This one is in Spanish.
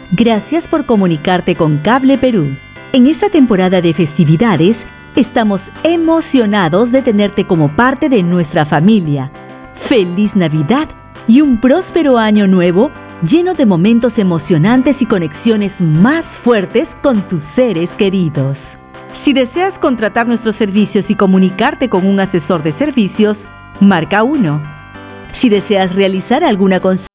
Gracias por comunicarte con Cable Perú. En esta temporada de festividades, estamos emocionados de tenerte como parte de nuestra familia. ¡Feliz Navidad y un próspero año nuevo lleno de momentos emocionantes y conexiones más fuertes con tus seres queridos! Si deseas contratar nuestros servicios y comunicarte con un asesor de servicios, marca 1. Si deseas realizar alguna consulta